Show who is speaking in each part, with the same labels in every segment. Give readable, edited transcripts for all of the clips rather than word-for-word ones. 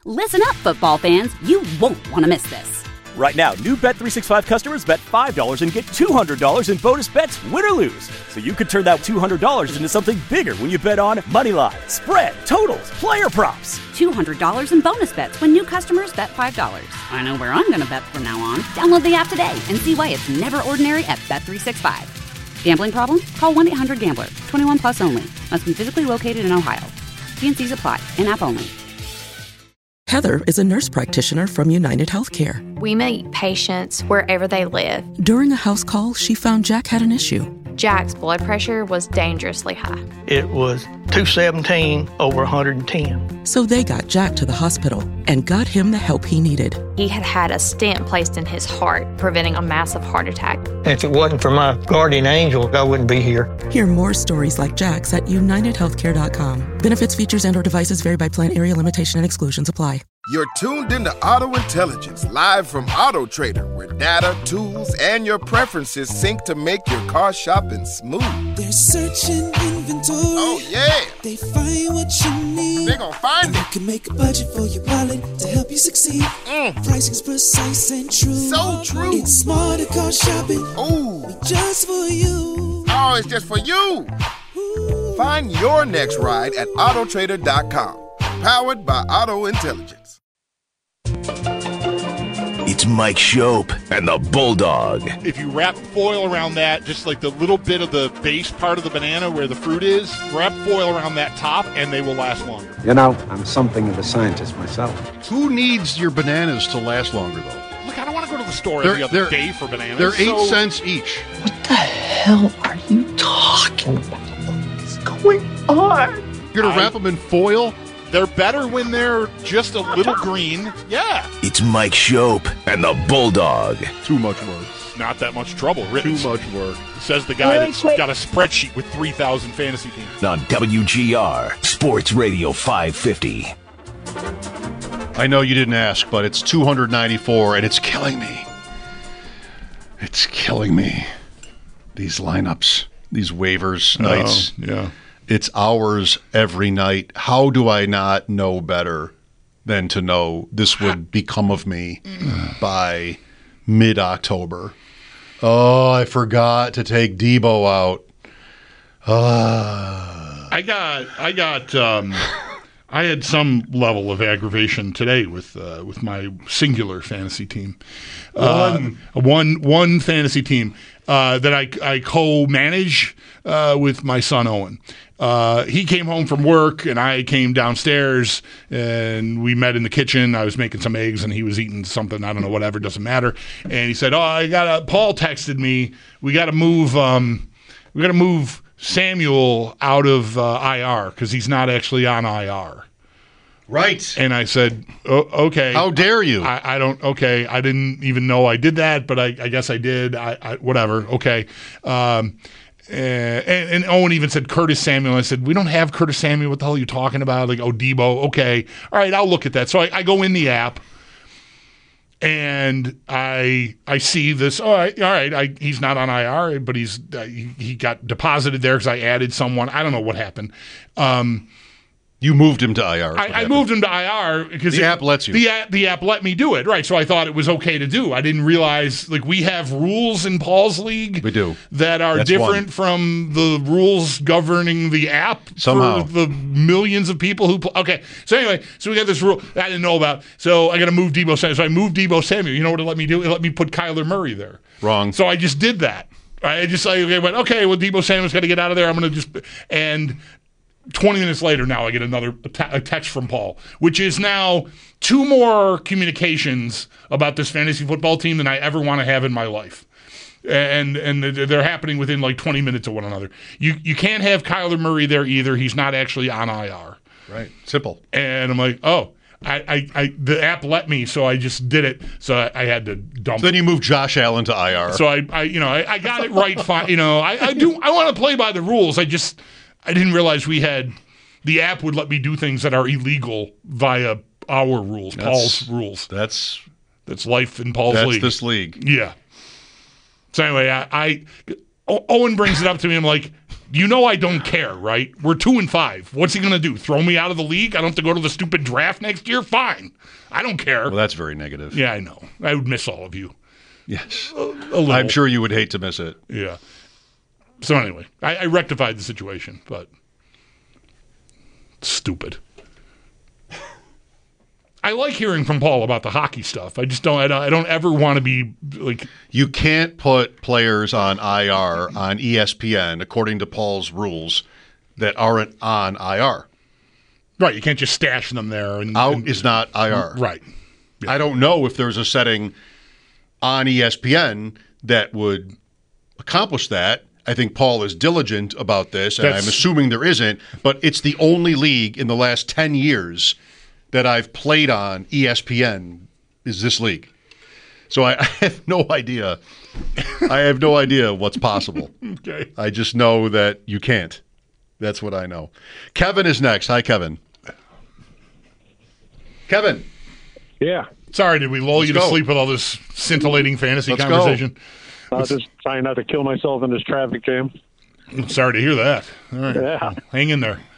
Speaker 1: Listen up, football fans. You won't want to miss this.
Speaker 2: Right now, new Bet365 customers bet $5 and get $200 in bonus bets, win or lose. So you could turn that $200 into something bigger when you bet on money line, spread, totals, player props.
Speaker 1: $200 in bonus bets when new customers bet $5. I know where I'm going to bet from now on. Download the app today and see why it's never ordinary at Bet365. Gambling problem? Call 1-800-GAMBLER. 21 plus only. Must be physically located in Ohio. T&Cs apply. In-app only.
Speaker 3: Heather is a nurse practitioner from United Healthcare.
Speaker 4: We meet patients wherever they live.
Speaker 3: During a house call, she found Jack had an issue.
Speaker 4: Jack's blood pressure was dangerously high.
Speaker 5: It was 217 over 110.
Speaker 3: So they got Jack to the hospital and got him the help he needed.
Speaker 4: He had had a stent placed in his heart, preventing a massive heart attack.
Speaker 5: If it wasn't for my guardian angel, I wouldn't be here.
Speaker 3: Hear more stories like Jack's at UnitedHealthcare.com. Benefits, features, and/or devices vary by plan, area, limitation, and exclusions apply.
Speaker 6: You're tuned into Auto Intelligence, live from Auto Trader, where data, tools, and your preferences sync to make your car shopping smooth.
Speaker 7: They're searching inventory.
Speaker 6: Oh, yeah.
Speaker 7: They find what you need.
Speaker 6: They're gonna find it.
Speaker 7: You can make a budget for your wallet to help you succeed. Pricing's precise and true.
Speaker 6: So true.
Speaker 7: It's smarter car shopping.
Speaker 6: Ooh.
Speaker 7: Just for you.
Speaker 6: Oh, it's just for you. Ooh. Find your next ride at Autotrader.com. Powered by Auto Intelligence.
Speaker 8: It's Mike Shope and the Bulldog.
Speaker 9: If you wrap foil around that, just like the little bit of the base part of the banana where the fruit is, wrap foil around that top and they will last longer.
Speaker 10: You know, I'm something of a scientist myself.
Speaker 11: Who needs your bananas to last longer, though?
Speaker 9: Look, I don't want to go to the store every other day for bananas.
Speaker 11: They're 8 cents each.
Speaker 5: What the hell are you talking about? What is going on?
Speaker 11: You're going to wrap them in foil?
Speaker 9: They're better when they're just a little green. Yeah.
Speaker 8: It's Mike Shope and the Bulldog.
Speaker 11: Too much work.
Speaker 9: Not that much trouble, really.
Speaker 11: Too much work.
Speaker 9: Says the guy that's got a spreadsheet with 3,000 fantasy teams.
Speaker 8: On WGR, Sports Radio 550.
Speaker 11: I know you didn't ask, but it's 294, and it's killing me. It's killing me. These lineups, these waivers nights.
Speaker 9: Yeah.
Speaker 11: It's hours every night. How do I not know better than to know this would become of me by mid-October? Oh, I forgot to take Debo out.
Speaker 9: I had some level of aggravation today with my singular fantasy team. One fantasy team that I co-manage with my son Owen. He came home from work, and I came downstairs, and we met in the kitchen. I was making some eggs, and he was eating something. I don't know, whatever, doesn't matter. And he said, Paul texted me. We got to move Samuel out of IR because he's not actually on IR.
Speaker 11: Right.
Speaker 9: And I said, okay.
Speaker 11: How dare you?
Speaker 9: I didn't even know I did that, but I guess I did. Whatever. Okay. And Owen even said Curtis Samuel. I said, we don't have Curtis Samuel. What the hell are you talking about? Like, Debo. Okay. All right, I'll look at that. So I go in the app, and I see this. All right. He's not on IR, but he got deposited there because I added someone. I don't know what happened.
Speaker 11: You moved him to IR.
Speaker 9: I moved him to IR because
Speaker 11: the app lets you.
Speaker 9: The app let me do it, right? So I thought it was okay to do. I didn't realize we have rules in Paul's league.
Speaker 11: We do
Speaker 9: that are different from the rules governing the app.
Speaker 11: Somehow
Speaker 9: for the millions of people who. Okay, so anyway, we got this rule I didn't know about. So I got to move Debo Samuel. So I moved Debo Samuel. You know what it let me do? It let me put Kyler Murray there.
Speaker 11: Wrong.
Speaker 9: So I just did that. I just went, okay, well, Debo Samuel's got to get out of there. I'm going to and 20 minutes later, now I get a text from Paul, which is now 2 more communications about this fantasy football team than I ever want to have in my life. And they're happening within 20 minutes of one another. You can't have Kyler Murray there either. He's not actually on IR.
Speaker 11: Right. Simple.
Speaker 9: And I'm like, oh. The app let me, so I just did it. So I had to dump.
Speaker 11: So then you moved Josh Allen to IR.
Speaker 9: So I got it right. Fine. I want to play by the rules. I didn't realize the app would let me do things that are illegal via our rules, Paul's rules.
Speaker 11: That's
Speaker 9: life in Paul's league.
Speaker 11: That's this league.
Speaker 9: Yeah. So anyway, Owen brings it up to me. I'm like, You know I don't care, right? We're 2-5. What's he going to do? Throw me out of the league? I don't have to go to the stupid draft next year? Fine. I don't care.
Speaker 11: Well, that's very negative.
Speaker 9: Yeah, I know. I would miss all of you.
Speaker 11: Yes.
Speaker 9: A little.
Speaker 11: I'm sure you would hate to miss it.
Speaker 9: Yeah. So anyway, I rectified the situation, but stupid. I like hearing from Paul about the hockey stuff. I just don't. I don't ever want to be like.
Speaker 11: You can't put players on IR on ESPN according to Paul's rules that aren't on IR.
Speaker 9: Right. You can't just stash them there.
Speaker 11: Out is not IR.
Speaker 9: Right. Yeah.
Speaker 11: I don't know if there's a setting on ESPN that would accomplish that. I think Paul is diligent about this, and I'm assuming there isn't. But it's the only league in the last 10 years that I've played on ESPN is this league. So I have no idea. I have no idea what's possible.
Speaker 9: Okay.
Speaker 11: I just know that you can't. That's what I know. Kevin is next. Hi, Kevin. Kevin.
Speaker 12: Yeah.
Speaker 9: Sorry, did we lull you to sleep with all this scintillating fantasy
Speaker 11: Let's
Speaker 9: conversation?
Speaker 12: I was just trying not to kill myself in this traffic jam.
Speaker 9: Sorry to hear that. All right.
Speaker 12: Yeah.
Speaker 9: Hang in there.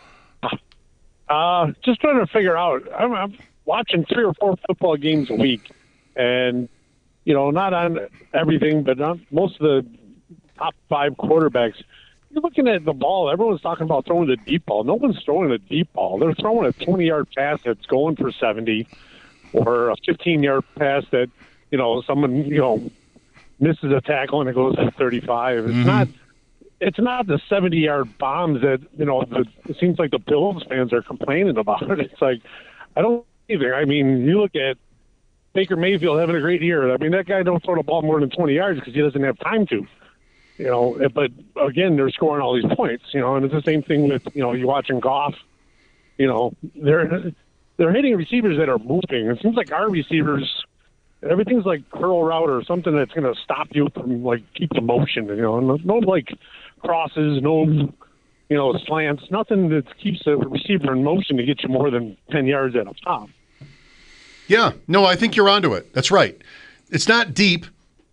Speaker 12: Just trying to figure out. I'm watching 3 or 4 football games a week, and not on everything, but on most of the top 5 quarterbacks. You're looking at the ball. Everyone's talking about throwing the deep ball. No one's throwing the deep ball. They're throwing a 20-yard pass that's going for 70, or a 15-yard pass that someone misses a tackle and it goes at 35. It's not the 70-yard bombs that, it seems like the Bills fans are complaining about. It's like, I don't either. I mean, you look at Baker Mayfield having a great year. I mean, that guy don't throw the ball more than 20 yards because he doesn't have time to. But again, they're scoring all these points, and it's the same thing with, you watching Goff. They're hitting receivers that are moving. It seems like our receivers, everything's like curl route or something that's going to stop you from, keep the motion, no crosses, no, slants, nothing that keeps the receiver in motion to get you more than 10 yards at a pop.
Speaker 11: Yeah, no, I think you're onto it. That's right. It's not deep.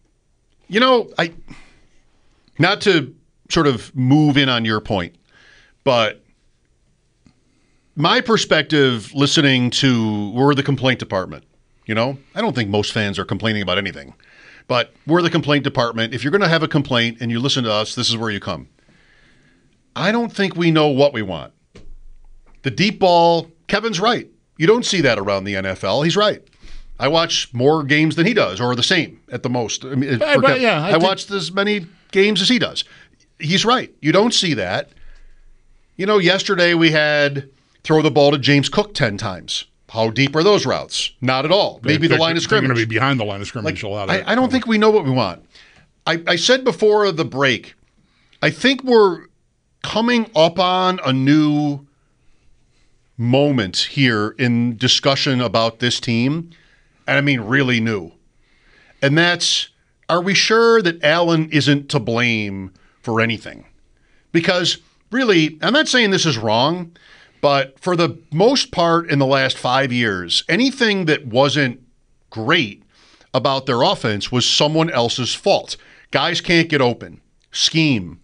Speaker 11: Not to sort of move in on your point, but my perspective listening to, we're the complaint department, I don't think most fans are complaining about anything, but we're the complaint department. If you're going to have a complaint and you listen to us, this is where you come. I don't think we know what we want. The deep ball, Kevin's right. You don't see that around the NFL. He's right. I watch more games than he does, or the same at the most. I mean, I watched as many games as he does. He's right. You don't see that. Yesterday we had throw the ball to James Cook 10 times. How deep are those routes? Not at all. Maybe the line of scrimmage.
Speaker 9: They're going to be behind the line of scrimmage a lot of
Speaker 11: I don't think we know what we want. I said before the break, I think we're coming up on a new moment here in discussion about this team, and I mean really new. And that's, are we sure that Allen isn't to blame for anything? Because really, I'm not saying this is wrong, but for the most part in the last 5 years, anything that wasn't great about their offense was someone else's fault. Guys can't get open. Scheme.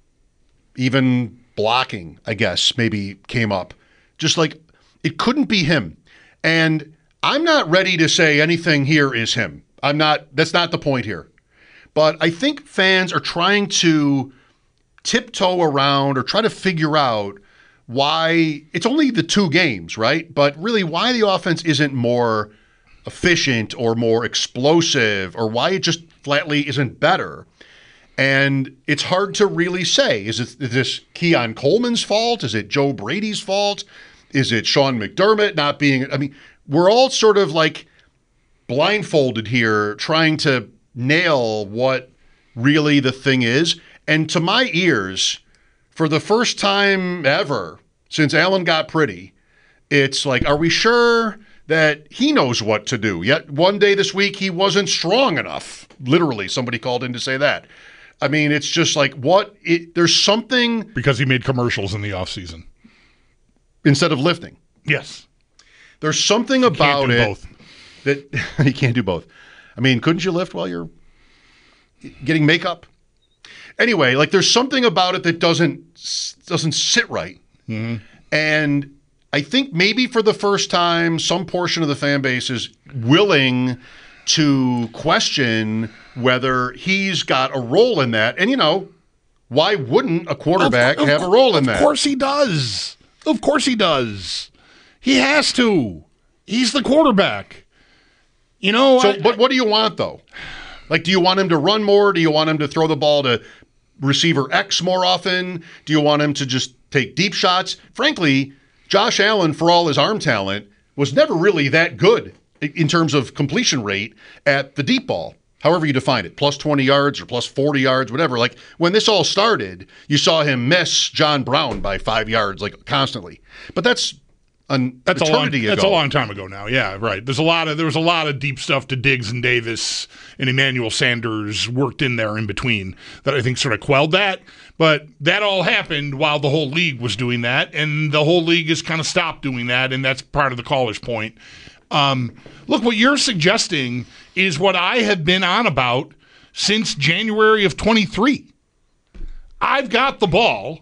Speaker 11: Even blocking, I guess, maybe came up. Just like, it couldn't be him. And I'm not ready to say anything here is him. That's not the point here. But I think fans are trying to tiptoe around or try to figure out why it's only the 2 games, right? But really why the offense isn't more efficient or more explosive, or why it just flatly isn't better. And it's hard to really say. Is this Keon Coleman's fault? Is it Joe Brady's fault? Is it Sean McDermott not being... I mean, we're all sort of like blindfolded here trying to nail what really the thing is. And to my ears, for the first time ever since Allen got pretty, it's like, are we sure that he knows what to do? Yet one day this week, he wasn't strong enough. Literally, somebody called in to say that. I mean, it's just like, there's something...
Speaker 9: Because he made commercials in the offseason.
Speaker 11: Instead of lifting.
Speaker 9: Yes.
Speaker 11: There's something about it
Speaker 9: both.
Speaker 11: That you can't do both. I mean, couldn't you lift while you're getting makeup? Anyway, like there's something about it that doesn't sit right.
Speaker 9: Mm-hmm.
Speaker 11: And I think maybe for the first time, some portion of the fan base is willing to question whether he's got a role in that. And, why wouldn't a quarterback have a role in that?
Speaker 9: Of course he does. Of course he does. He has to. He's the quarterback.
Speaker 11: But what do you want, though? Like, do you want him to run more? Do you want him to throw the ball to receiver X more often? Do you want him to just take deep shots? Frankly, Josh Allen, for all his arm talent, was never really that good in terms of completion rate at the deep ball, however you define it, plus 20 yards or plus 40 yards, whatever. Like, when this all started, you saw him miss John Brown by 5 yards, like, constantly. But that's eternity ago.
Speaker 9: That's a long time ago now. Yeah, right. There was a lot of deep stuff to Diggs and Davis and Emmanuel Sanders worked in there in between that I think sort of quelled that. But that all happened while the whole league was doing that, and the whole league has kind of stopped doing that, and that's part of the caller's point. Look, what you're suggesting is what I have been on about since January of 23. I've got the ball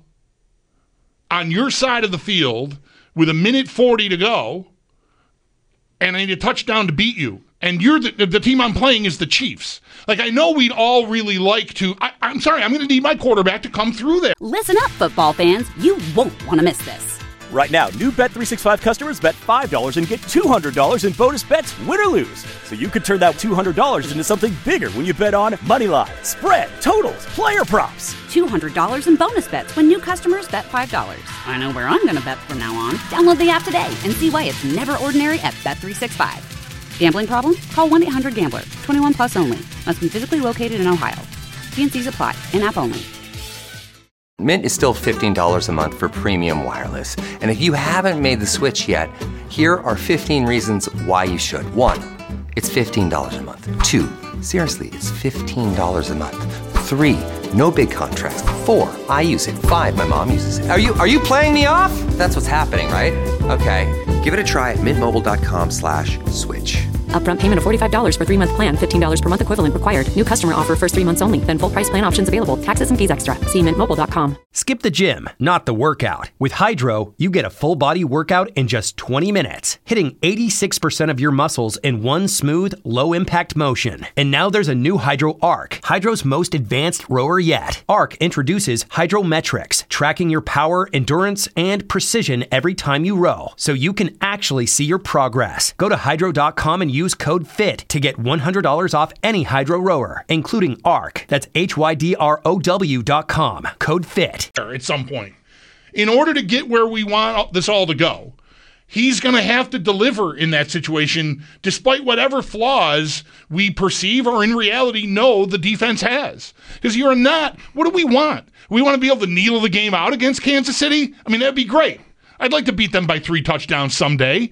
Speaker 9: on your side of the field with 1:40 to go, and I need a touchdown to beat you. And you're the team I'm playing is the Chiefs. Like, I know we'd all really like to. I'm sorry, I'm going to need my quarterback to come through there.
Speaker 1: Listen up, football fans. You won't want to miss this.
Speaker 2: Right now, new Bet365 customers bet $5 and get $200 in bonus bets, win or lose. So you could turn that $200 into something bigger when you bet on moneyline, spread, totals, player props.
Speaker 1: $200 in bonus bets when new customers bet $5. I know where I'm going to bet from now on. Download the app today and see why it's never ordinary at Bet365. Gambling problem? Call 1-800-GAMBLER. 21 plus only. Must be physically located in Ohio. T&Cs apply. In-app only.
Speaker 13: Mint is still $15 a month for premium wireless. And if you haven't made the switch yet, here are 15 reasons why you should. 1, it's $15 a month. 2, seriously, it's $15 a month. 3, no big contracts. 4, I use it. 5, my mom uses it. Are you playing me off? That's what's happening, right? Okay, give it a try at mintmobile.com/switch.
Speaker 14: Upfront payment of $45 for 3-month plan, $15 per month equivalent required. New customer offer first 3 months only. Then full price plan options available. Taxes and fees extra. See mintmobile.com.
Speaker 15: Skip the gym, not the workout. With Hydro, you get a full body workout in just 20 minutes, hitting 86% of your muscles in one smooth, low impact motion. And now there's a new Hydro Arc, Hydro's most advanced rower yet. Arc introduces Hydrometrics, tracking your power, endurance, and precision every time you row, so you can actually see your progress. Go to hydro.com and use code FIT to get $100 off any Hydro rower, including Arc. That's HYDROW.com. Code FIT.
Speaker 9: At some point, in order to get where we want this all to go, he's going to have to deliver in that situation, despite whatever flaws we perceive or in reality know the defense has. Because you're not, what do we want? We want to be able to needle the game out against Kansas City? I mean, that'd be great. I'd like to beat them by 3 touchdowns someday.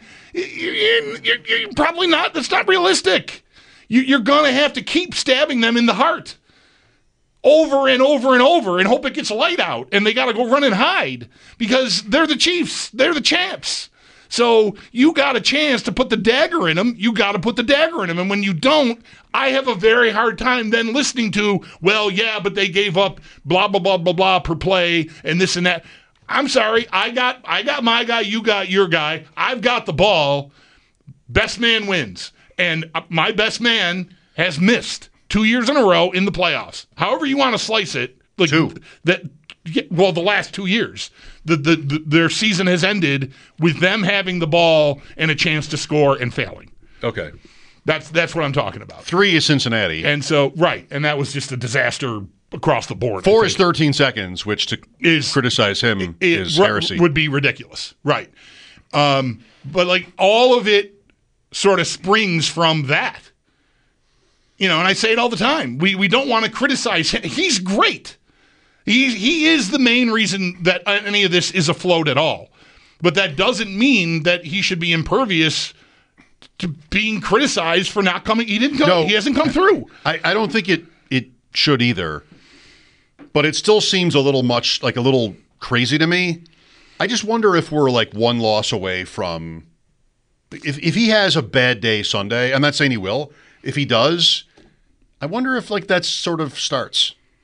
Speaker 9: You're probably not. That's not realistic. You're going to have to keep stabbing them in the heart over and over and over and hope it gets light out, and they got to go run and hide because they're the Chiefs. They're the champs. So you got a chance to put the dagger in them. You got to put the dagger in them. And when you don't, I have a very hard time then listening to, well, yeah, but they gave up blah, blah, blah, blah, blah per play and this and that. I'm sorry. I got my guy. You got your guy. I've got the ball. Best man wins. And my best man has missed 2 years in a row in the playoffs. However you want to slice it. Like
Speaker 11: 2.
Speaker 9: The last 2 years. Their season has ended with them having the ball and a chance to score and failing.
Speaker 11: Okay.
Speaker 9: That's what I'm talking about.
Speaker 11: 3 is Cincinnati.
Speaker 9: And so, right. And that was just a disaster across the board.
Speaker 11: 4 is 13 seconds, which to criticize him is heresy.
Speaker 9: Would be ridiculous. Right. But like all of it sort of springs from that. And I say it all the time. We don't want to criticize him. He's great. He is the main reason that any of this is afloat at all. But that doesn't mean that he should be impervious to being criticized for not coming. He didn't come. No, he hasn't come through.
Speaker 11: I don't think it should either. But it still seems a little crazy to me. I just wonder if we're like one loss away from if he has a bad day Sunday. I'm not saying he will. If he does, I wonder if that sort of starts.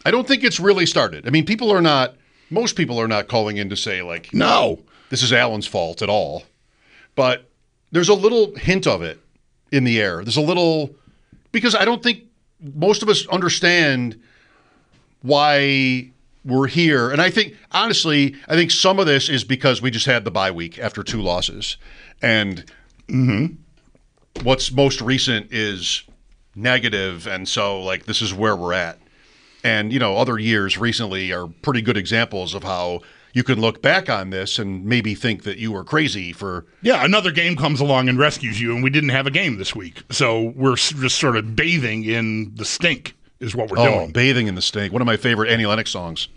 Speaker 11: I don't think it's really started. I mean, most people are not calling in to say, like,
Speaker 9: no,
Speaker 11: this is Allen's fault at all. But there's a little hint of it in the air. There's a little, because I don't think most of us understand why we're here. And I think, honestly, some of this is because we just had the bye week after 2 losses. And what's most recent is negative. And so, like, this is where we're at. And, you know, other years recently are pretty good examples of how you can look back on this and maybe think that you were crazy for...
Speaker 9: Yeah, another game comes along and rescues you, and we didn't have a game this week. So we're just sort of bathing in the stink is what we're doing.
Speaker 11: Bathing in the stink. One of my favorite Annie Lennox songs.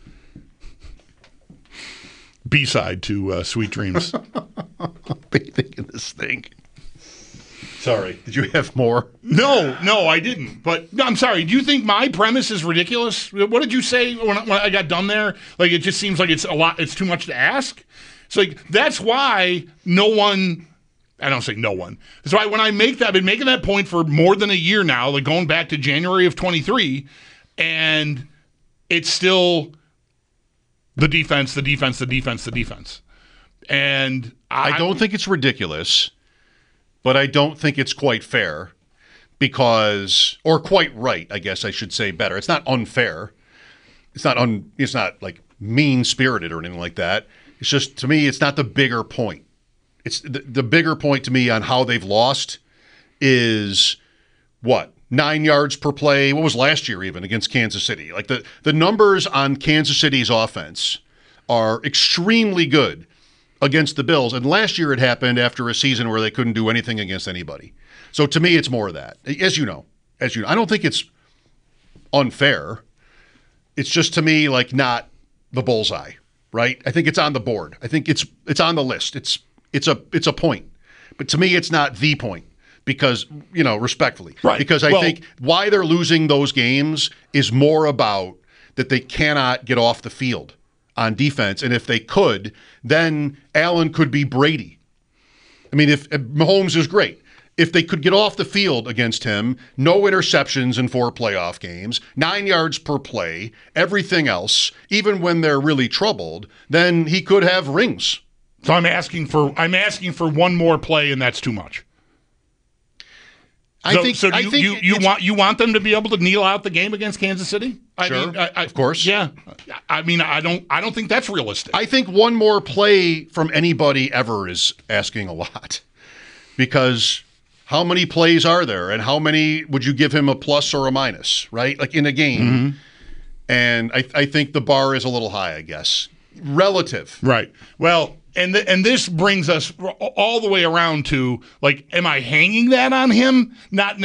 Speaker 9: B-side to Sweet Dreams.
Speaker 11: Bathing in the stink. Sorry. Did you have more?
Speaker 9: No, I didn't. But no, I'm sorry. Do you think my premise is ridiculous? What did you say when I got done there? Like, it just seems like it's a lot. It's too much to ask. It's like, that's why no one. I don't say no one. That's why when I make that, I've been making that point for more than a year now, like going back to January of 23, and it's still the defense. And
Speaker 11: I don't think it's ridiculous. But I don't think it's quite fair or quite right, I guess I should say better. It's not unfair. It's not like mean-spirited or anything like that. It's just, to me, it's not the bigger point. It's the bigger point to me on how they've lost is 9 yards per play. What was last year even against Kansas City? Like the numbers on Kansas City's offense are extremely good against the Bills. And last year it happened after a season where they couldn't do anything against anybody. So to me, it's more of that. As you know, I don't think it's unfair. It's just, to me, like, not the bullseye, right? I think it's on the board. I think it's on the list. It's a point. But to me, it's not the point because, you know, respectfully.
Speaker 9: Right.
Speaker 11: Because I think why they're losing those games is more about that they cannot get off the field on defense, and if they could, then Allen could be Brady. I mean, if Mahomes is great. If they could get off the field against him, no interceptions in 4 playoff games, 9 yards per play, everything else, even when they're really troubled, then he could have rings.
Speaker 9: So I'm asking for one more play, and that's too much. You want them to be able to kneel out the game against Kansas City?
Speaker 11: Sure, of course.
Speaker 9: Yeah. I mean, I don't think that's realistic.
Speaker 11: I think one more play from anybody ever is asking a lot. Because how many plays are there, and how many would you give him a plus or a minus, right? Like in a game. Mm-hmm. And I think the bar is a little high, I guess. Relative.
Speaker 9: Right. Well, and this brings us all the way around to, like, am I hanging that on him? Not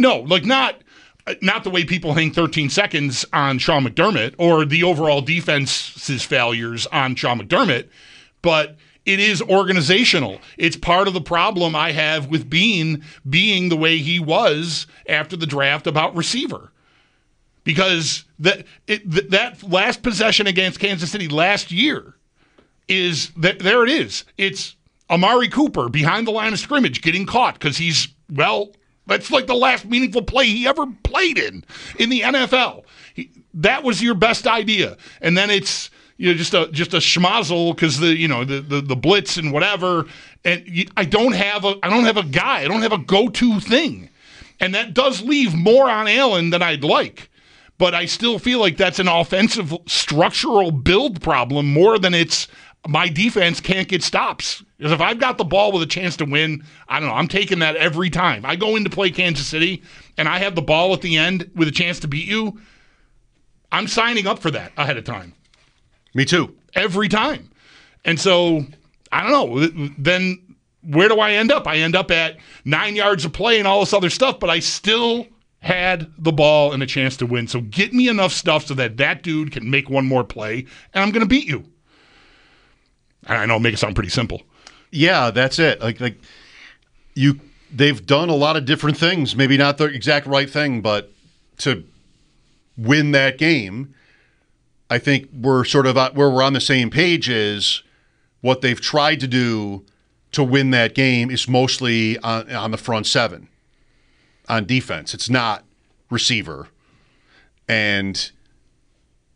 Speaker 9: the way people hang 13 seconds on Sean McDermott or the overall defense's failures on Sean McDermott, but it is organizational. It's part of the problem I have with being the way he was after the draft about receiver. Because that last possession against Kansas City last year is that there it is. It's Amari Cooper behind the line of scrimmage getting caught because that's like the last meaningful play he ever played in the NFL. That was your best idea, and then it's just a schmozzle because the blitz and whatever. And I don't have a guy. I don't have a go-to thing, and that does leave more on Allen than I'd like. But I still feel like that's an offensive structural build problem more than it's my defense can't get stops. Because if I've got the ball with a chance to win, I don't know, I'm taking that every time. I go in to play Kansas City and I have the ball at the end with a chance to beat you, I'm signing up for that ahead of time.
Speaker 11: Me too.
Speaker 9: Every time. And so, I don't know, then where do I end up? I end up at 9 yards of play and all this other stuff, but I still had the ball and a chance to win. So get me enough stuff so that dude can make one more play, and I'm going to beat you. And I know, make it sound pretty simple.
Speaker 11: Yeah, that's it. They've done a lot of different things. Maybe not the exact right thing, but to win that game, I think we're sort of where we're on the same page is what they've tried to do to win that game is mostly on the front seven. On defense. It's not receiver. And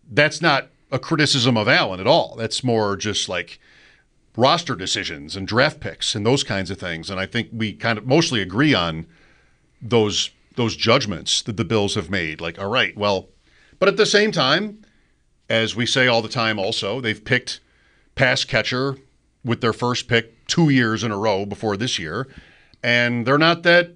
Speaker 11: that's not a criticism of Allen at all. That's more just like roster decisions and draft picks and those kinds of things. And I think we kind of mostly agree on those judgments that the Bills have made. Like, all right, well, but at the same time, as we say all the time also, they've picked pass catcher with their first pick 2 years in a row before this year. And they're not that,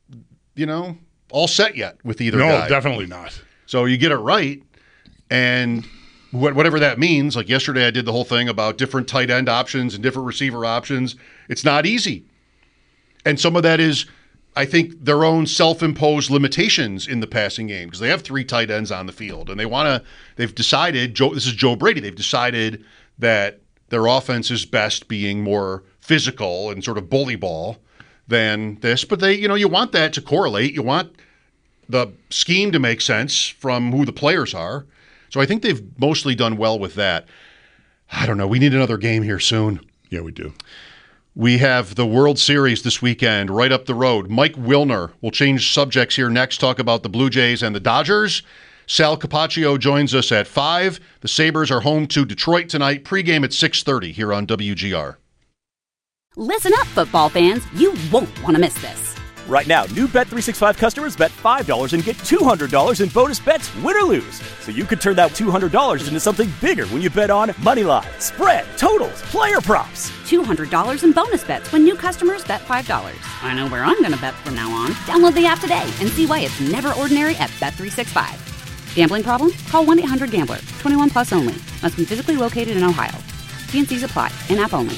Speaker 11: all set yet with either guy.
Speaker 9: No, definitely not.
Speaker 11: So you get it right, and whatever that means, like yesterday I did the whole thing about different tight end options and different receiver options. It's not easy. And some of that is, I think, their own self-imposed limitations in the passing game, because they have 3 tight ends on the field, and they've decided, this is Joe Brady, they've decided that their offense is best being more physical and sort of bully ball than this. But you want that to correlate. You want the scheme to make sense from who the players are. So I think they've mostly done well with that. I don't know. We need another game here soon.
Speaker 9: Yeah, we do.
Speaker 11: We have the World Series this weekend right up the road. Mike Wilner will change subjects here next, talk about the Blue Jays and the Dodgers. Sal Capaccio joins us at 5. The Sabres are home to Detroit tonight. Pregame at 6:30 here on WGR.
Speaker 1: Listen up, football fans. You won't want to miss this.
Speaker 2: Right now, new Bet365 customers bet $5 and get $200 in bonus bets, win or lose. So you could turn that $200 into something bigger when you bet on Moneyline, spread, totals, player props.
Speaker 1: $200 in bonus bets when new customers bet $5. I know where I'm going to bet from now on. Download the app today and see why it's never ordinary at Bet365. Gambling problem? Call 1-800-GAMBLER. 21 plus only. Must be physically located in Ohio. T&Cs apply. In-app only.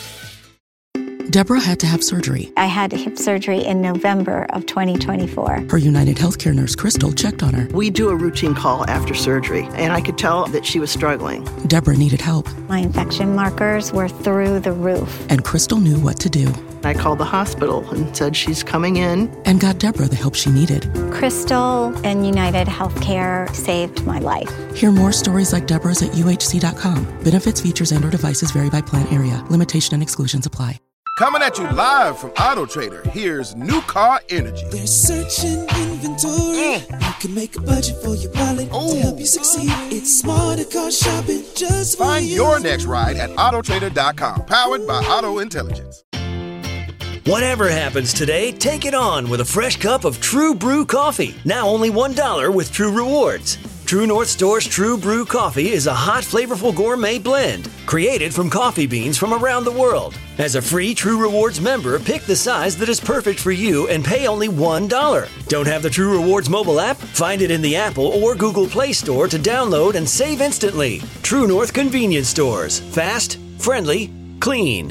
Speaker 3: Deborah had to have surgery.
Speaker 16: I had hip surgery in November of 2024.
Speaker 3: Her United Healthcare nurse, Crystal, checked on her.
Speaker 17: We do a routine call after surgery, and I could tell that she was struggling.
Speaker 3: Deborah needed help.
Speaker 16: My infection markers were through the roof.
Speaker 3: And Crystal knew what to do.
Speaker 17: I called the hospital and said she's coming in.
Speaker 3: And got Deborah the help she needed.
Speaker 16: Crystal and United Healthcare saved my life.
Speaker 3: Hear more stories like Deborah's at UHC.com. Benefits, features, and/or devices vary by plan area. Limitation and exclusions apply.
Speaker 6: Coming at you live from Auto Trader, here's New Car Energy.
Speaker 7: They're searching inventory. You can make a budget for your wallet to help you succeed. It's smarter car shopping just for you.
Speaker 6: Find your next ride at Autotrader.com, powered by Auto Intelligence.
Speaker 18: Whatever happens today, take it on with a fresh cup of True Brew coffee. Now only $1 with True Rewards. True North Store's True Brew coffee is a hot, flavorful gourmet blend created from coffee beans from around the world. As a free True Rewards member, pick the size that is perfect for you and pay only $1. Don't have the True Rewards mobile app? Find it in the Apple or Google Play Store to download and save instantly. True North Convenience Stores. Fast, friendly, clean.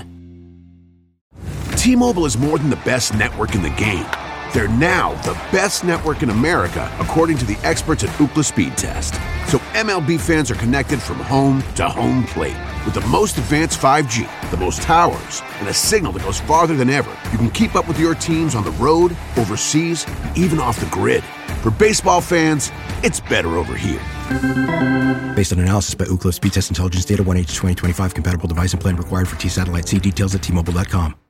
Speaker 19: T-Mobile is more than the best network in the game. They're now the best network in America, according to the experts at Ookla Speed Test. So MLB fans are connected from home to home plate. With the most advanced 5G, the most towers, and a signal that goes farther than ever, you can keep up with your teams on the road, overseas, and even off the grid. For baseball fans, it's better over here.
Speaker 20: Based on analysis by Ookla Speed Test Intelligence Data, 1H2025 compatible device and plan required for T-Satellite. See details at T-Mobile.com.